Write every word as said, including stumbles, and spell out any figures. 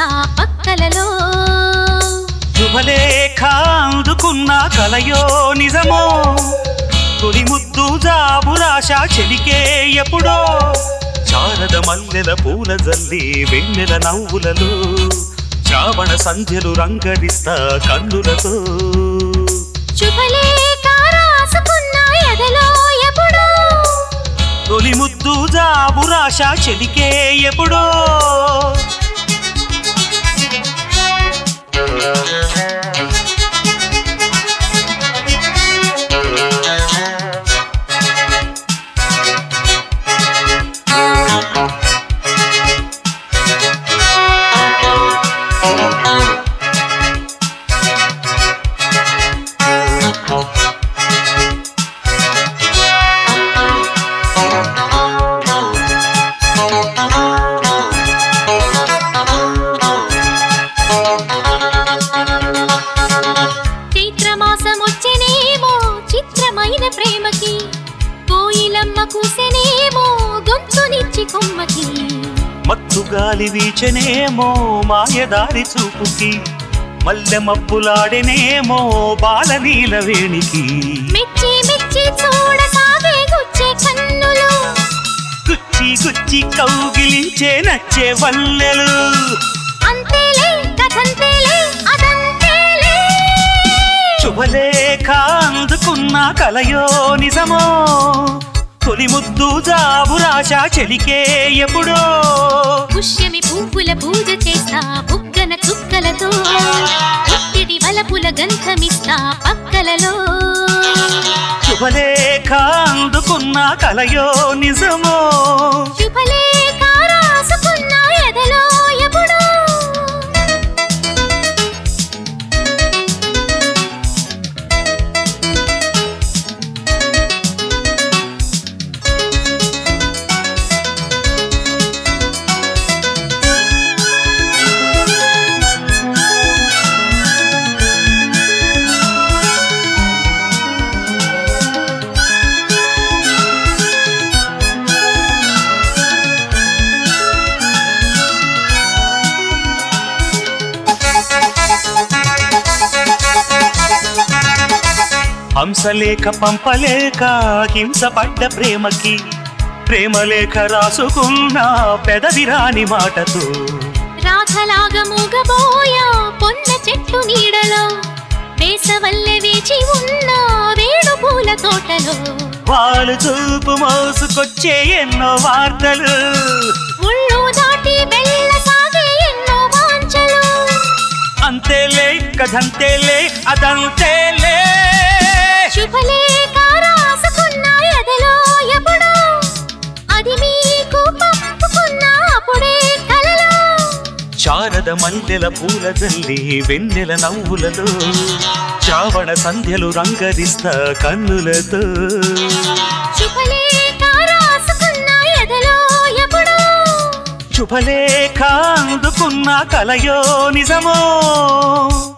రంగరిస్తా పక్కలలో శుభలేఖ అందుకున్న కలయో నిజమో తొలి ముద్దు జాబురాశ చెలికే ఎప్పుడో శారద మల్లెల పూల జల్లి వెన్నెల నవ్వులలో శ్రావణ సంధ్యలు రంగరిస్తా కన్నులతో శుభలేఖ రాసుకున్న ఎదలో ఎప్పుడో తొలి ముద్దు జాబురాశ చెలికే ఎప్పుడో చైత్రమాసమొచ్చెనేమో చిత్రమైన ప్రేమకి కోయిలమ్మ కూసెనేమో గొంతునిచ్చి కొమ్మకి మత్తు గాలి వీచెనేమో మాయదారి చూపుకి మల్లె మబ్బులాడెనేమో బాలనీల వేణికి మెచ్చి మెచ్చి చూడసాగే గుచ్చే కన్నులు గుచ్చి గుచ్చి కౌగిలించే నచ్చే వల్లెలు అంతేలే కథంతేలే అదంతేలే శుభలేఖ అందుకున్న కలయో నిజమో తొలి ముద్దు జాబురాశ చెలికే ఎప్పుడో పుష్యమి పువ్వుల పూజ చేస్తా బుగ్గన చుక్కలతో పుట్టిడి వలపుల గంధమిస్తా పక్కలలో శుభలేఖ అందుకున్న కలయో నిజమో శుభలేఖ రాసుకున్న ఎదలో ఎప్పుడో హంసలేఖ పంపలేక హింసపడ్డ ప్రేమకి ప్రేమలేఖ రాసుకున్న పెదవిరాని మాటతో రాధలాగా మూగబోయా పొన్న చెట్టు నీడలో వేసవల్లె వేచి ఉన్న వేడు పూల తోటలో వాళ్ళు చూపు మోసుకొచ్చే ఎన్నో వార్తలు ముళ్ళు దాటి వెళ్ళసాగే ఎన్నో వాంఛలు అంతేలే కథంతేలే అదంతేలే శుభలేఖ రాసుకున్న ఎదలో ఎప్పుడో అది మీకు పంపుకున్న అప్పుడే కలలో శారద మల్లెల పూల జల్లి వెన్నెల నవ్వులలో శ్రావణ సంధ్యలు రంగరిస్తా కన్నులతో శుభలేఖ రాసుకున్న ఎదలో ఎప్పుడో శుభలేఖ అందుకున్న కలయో నిజమో